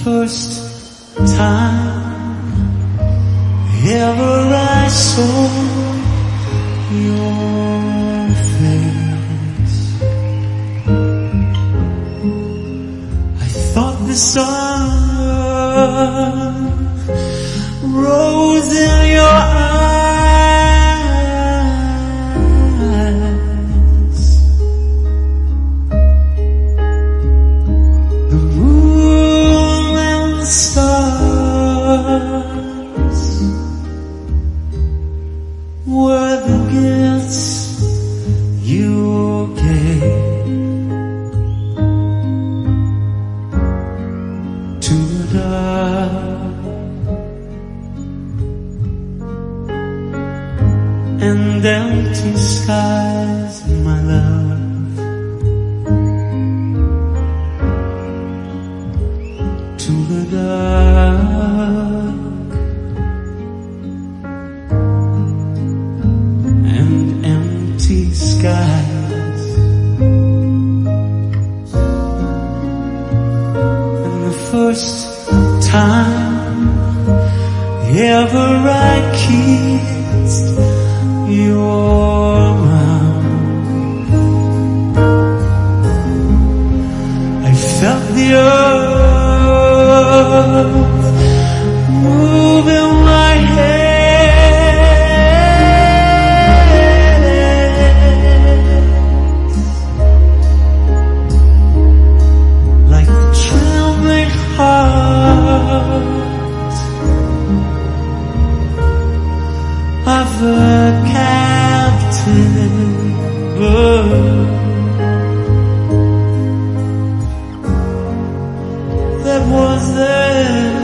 first time ever I saw your face, I thought the sun rose in your eyes, the moon and the stars were the gifts you gave to the dark. And empty skies, my love, to the dark. And empty skies, and the first time ever I kissed your mouth, I felt the earth move in my hands, like the trembling heart of a captive bird that was there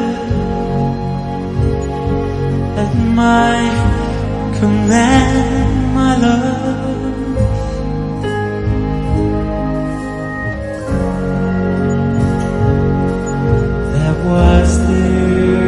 at my command, my love. That was there.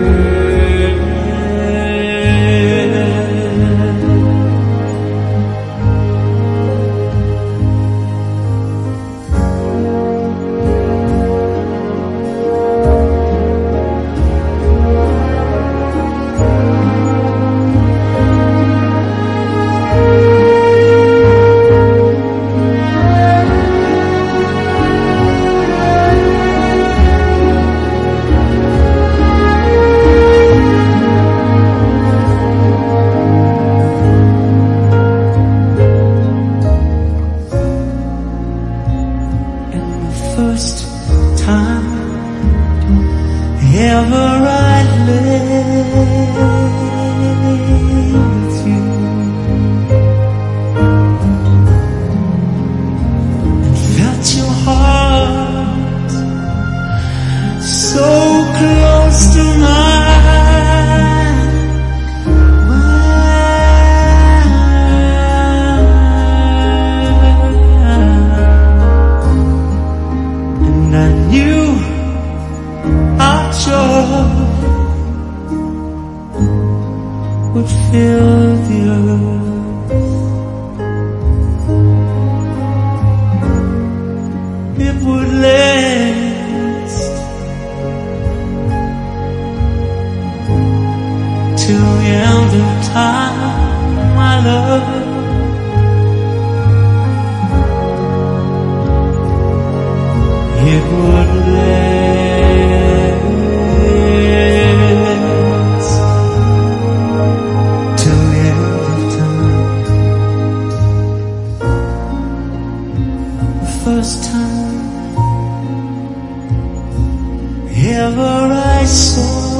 First time ever I lay with you and felt your heart so close to mine, and I knew our joy would fill the earth. It would last till the end of time, my love. It would last till the end of time. First time ever I saw